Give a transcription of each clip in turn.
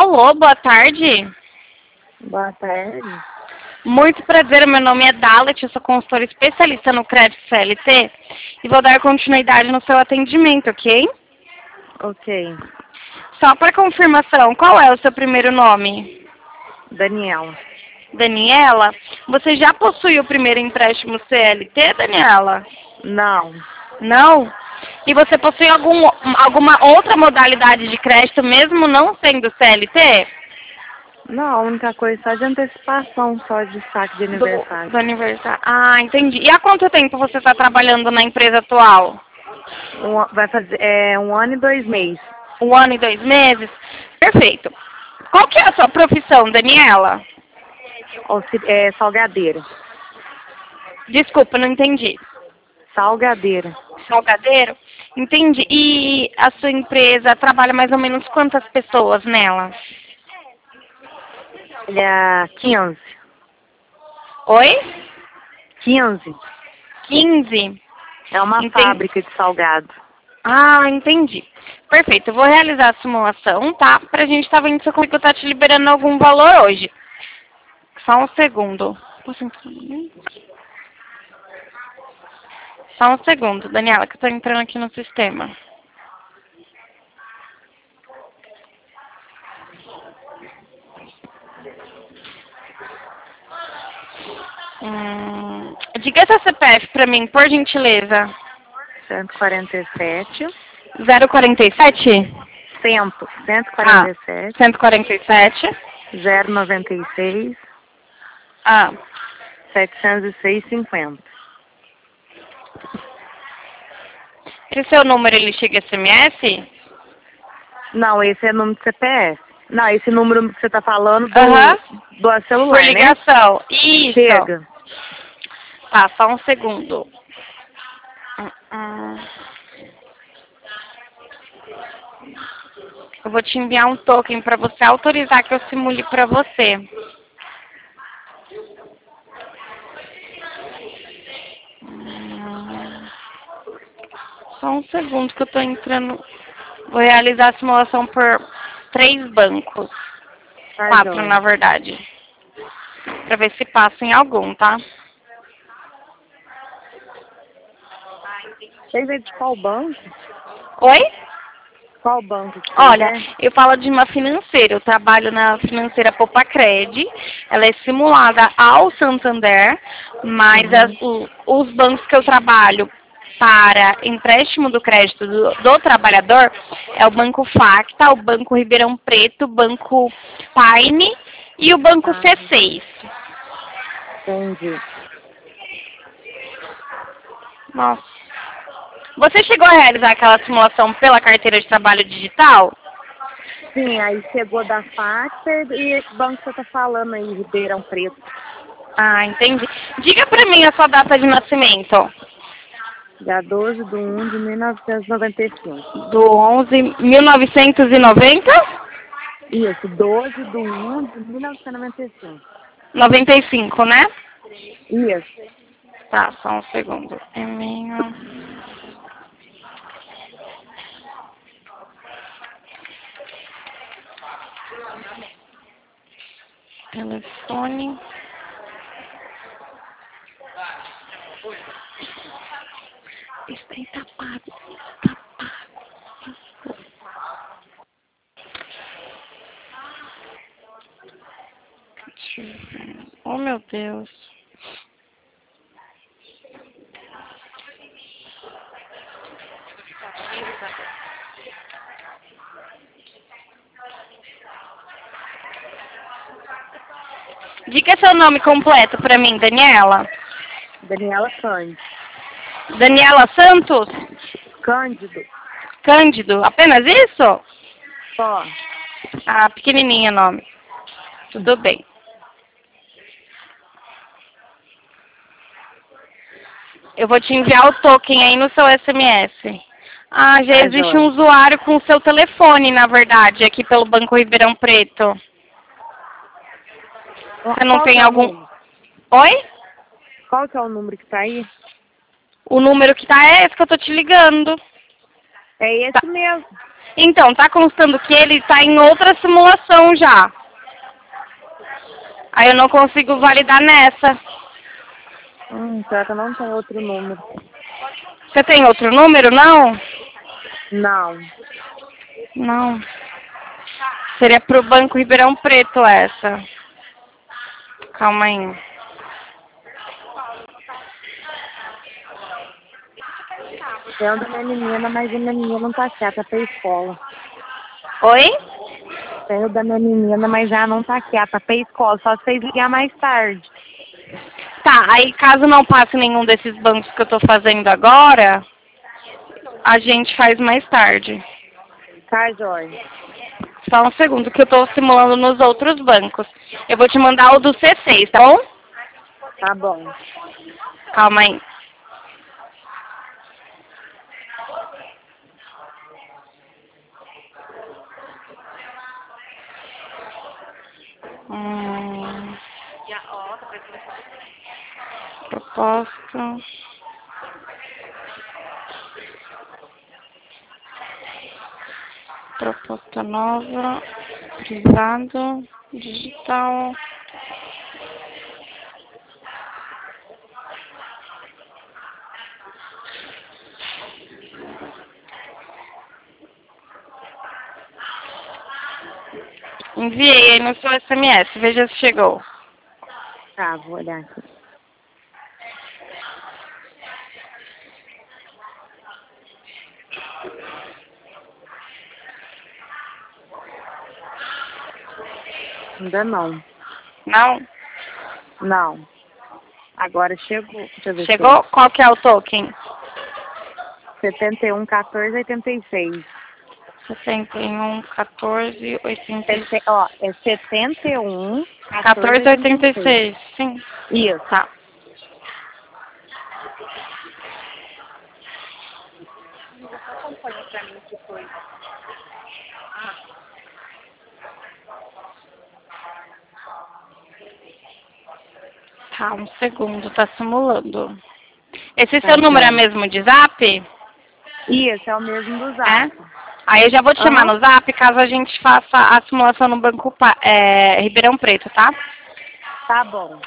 Alô, boa tarde. Boa tarde. Muito prazer, meu nome é Dalet, eu sou consultora especialista no crédito CLT e vou dar continuidade no seu atendimento, ok? Ok. Só para confirmação, qual é o seu primeiro nome? Daniela. Daniela? Você já possui o primeiro empréstimo CLT, Daniela? Não. Não? E você possui alguma outra modalidade de crédito, mesmo não sendo CLT? Não, a única coisa é só de antecipação, só de saque de aniversário. Do aniversário. Ah, entendi. E há quanto tempo você está trabalhando na empresa atual? Vai fazer 1 ano e 2 meses. 1 ano e 2 meses? Perfeito. Qual que é a sua profissão, Daniela? Salgadeira. Desculpa, não entendi. Salgadeira. Salgadeiro? Entendi. E a sua empresa trabalha mais ou menos quantas pessoas nela? Ele é 15. Oi? 15. 15? É uma Entendi. fábrica de salgado. Ah, entendi. Perfeito. Eu vou realizar a simulação, tá? Pra gente estar vendo se o Comigo tá te liberando algum valor hoje. Só um segundo. Só um segundo, Daniela, que eu tô entrando aqui no sistema. Diga seu CPF pra mim, por gentileza. 147. 047? 147. 147. 096. Ah, 706,50. esse seu número, ele chega SMS? Não, esse é número de CPF. Não, esse número que você tá falando do celular, Por ligação. né? Isso. Chega. Tá, só um segundo. Eu vou te enviar um token para você autorizar que eu simule para você. Só um segundo que eu tô entrando. Vou realizar a simulação por 3 bancos. 4, na verdade. Pra ver se passa em algum, tá? Você veio de qual banco? Oi? Qual banco? Olha, eu falo de uma financeira. Eu trabalho na financeira Popacred. Ela é simulada ao Santander, mas os bancos que eu trabalho para empréstimo do crédito do trabalhador é o Banco Facta, o Banco Ribeirão Preto, o Banco Paine e o Banco C6. Entendi. Nossa. Você chegou a realizar aquela simulação pela carteira de trabalho digital? Sim, aí chegou da Facta e esse banco que você tá falando aí, Ribeirão Preto. Ah, entendi. Diga pra mim a sua data de nascimento. Dia 12/1/1995. Do 11.1990? Isso, 12/1/1995. 95, né? Isso. Tá, só um segundo. E-mail. Telefone. Isso aí tá pago. Tá pago. Deixa eu ver. Oh, meu Deus. Diga seu nome completo pra mim, Daniela. Daniela Cândido. Daniela Santos? Cândido. Cândido. Apenas isso? Só. Ah, pequenininho o nome. Tudo bem. Eu vou te enviar o token aí no seu SMS. Ah, já existe um usuário com o seu telefone, na verdade, aqui pelo Banco Ribeirão Preto. Você não tem algum... Oi? Qual que é o número que tá aí? O número que tá é esse que eu tô te ligando. É esse mesmo. Então, tá constando que ele tá em outra simulação já. Aí eu não consigo validar nessa. Será que eu não tenho outro número? Você tem outro número, não? Não. Não. Seria pro Banco Ribeirão Preto essa. Calma aí. Tem o da minha menina, mas a minha menina não tá quieta pra escola. Oi? Tem o da minha menina, mas já não tá quieta pra escola. Só se vocês ligar mais tarde. Tá, aí caso não passe nenhum desses bancos que eu tô fazendo agora, a gente faz mais tarde. Tá, Jorge? Só um segundo, que eu tô simulando nos outros bancos. Eu vou te mandar o do C6, tá bom? Tá bom. Calma aí. Proposta. Proposta nova. Privado. Digital. Enviei aí no seu SMS, veja se chegou. Tá, vou olhar aqui. Ainda não. Não? Não. Agora chegou. Deixa eu ver. Chegou? Qual que é o token? 711486. 711486. Ó, é 71 1486. Sim. Isso. Tá. Tá, um segundo, tá simulando. Esse Tá seu número é bom. mesmo de zap? Isso, é o mesmo do Zap. É? Aí eu já vou te chamar no zap caso a gente faça a simulação no Banco Ribeirão Preto, tá? Tá bom.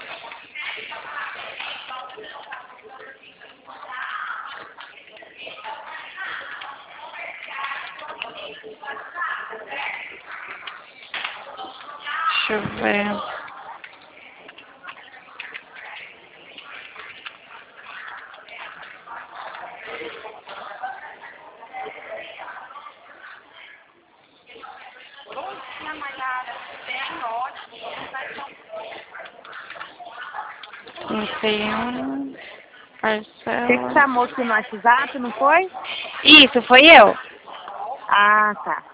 Deixa eu ver. Você que Parcela. chamou aqui no WhatsApp, não foi? Isso, foi eu. Ah, tá.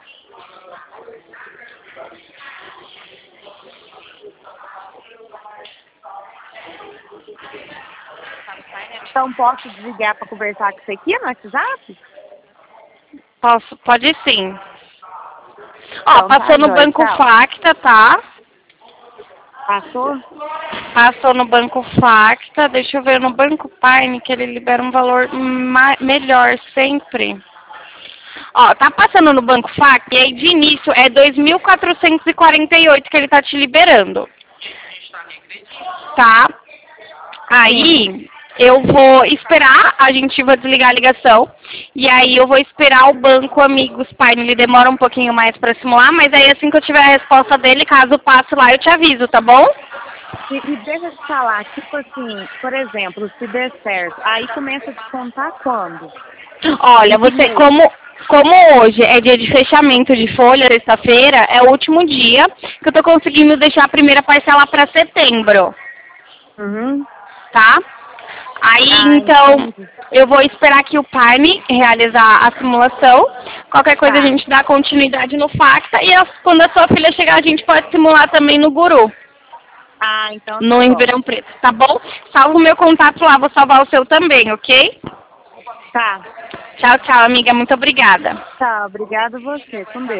Então posso desligar para conversar com você aqui no WhatsApp? Posso, pode sim. Ó, Então, passou tá, no joia, Banco tchau. Facta, tá? Passou? Passou no Banco Facta. Deixa eu ver no Banco Prime que ele libera um valor melhor sempre. Ó, tá passando no Banco Facta e aí de início é 2.448 que ele tá te liberando. Tá? Aí eu vou esperar, a gente vai desligar a ligação. E aí eu vou esperar o Banco Amigos Prime. Ele demora um pouquinho mais pra simular, mas aí assim que eu tiver a resposta dele, caso passe lá, eu te aviso, tá bom? E deixa eu te falar, tipo assim, por exemplo, se der certo, aí começa a descontar quando? Olha, você, como hoje é dia de fechamento de folha, sexta-feira, é o último dia que eu tô conseguindo deixar a primeira parcela para setembro, Uhum. tá? Aí, então, Entendi. eu vou esperar aqui o Prime realizar a simulação. Qualquer coisa a Tá. gente dá continuidade no Facta e quando a sua filha chegar a gente pode simular também no Guru, Ah, então no tá bom. Ribeirão Preto, tá bom? Salva o meu contato lá, vou salvar o seu também, ok? Tá. Tchau, tchau, amiga. Muito obrigada. Tá, obrigada a você. Com Deus.